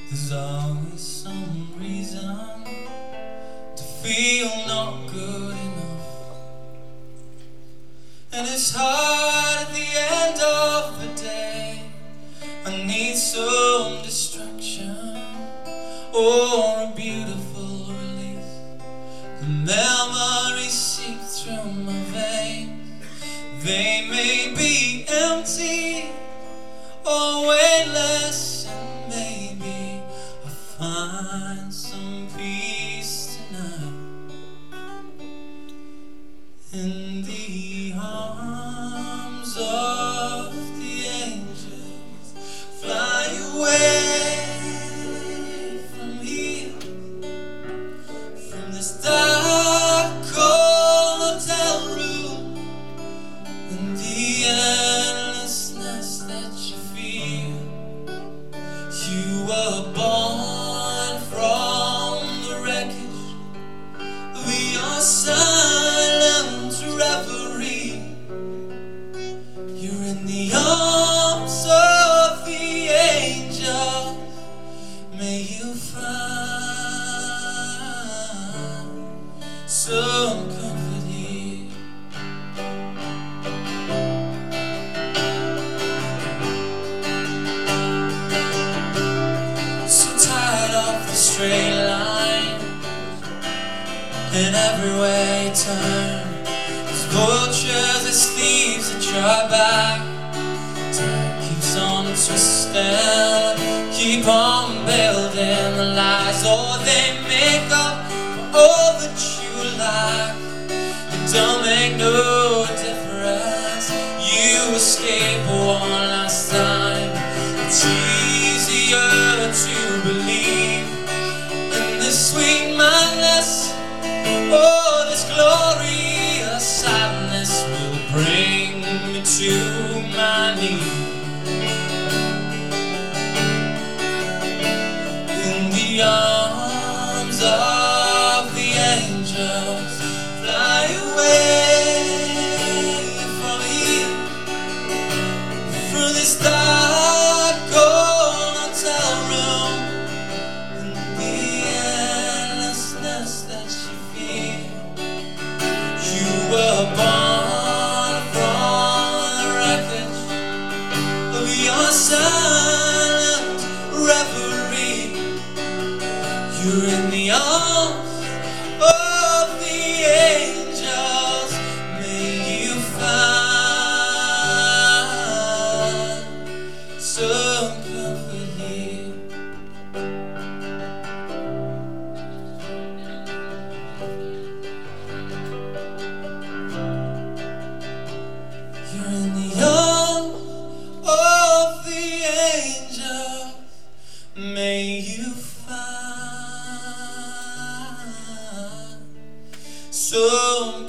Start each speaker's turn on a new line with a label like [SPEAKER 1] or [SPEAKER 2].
[SPEAKER 1] There's always some reason to feel not good enough, and it's hard at the end of the day. I need some distraction or a beautiful release. The memories seep through my veins. They may be empty or weightless, and maybe I'll find some peace tonight in the arms of the angels. Fly away from here, from this dark cold hotel room, and the endlessness that you feel. You were born from the wreckage of your silent reverie. You're in the arms of the angels. May you find some comfort here. So tired of the straight line, and everywhere you turn, there's vultures, there's thieves that try back. Time keeps on twisting, keep on building the lies, or they make up for all that you lack. It don't make no difference, you escape one last time. It's easier to believe in this sweet madness. Oh, this glorious sadness will bring me to my knees. In the arms of the angels, fly away from here, through this dark cold hotel room, and the endlessness that you feel. You were born from the wreckage of your silent reverie. You're in the arms of the angels. May you find some comfort here. You're in the arms of the angels. May you find some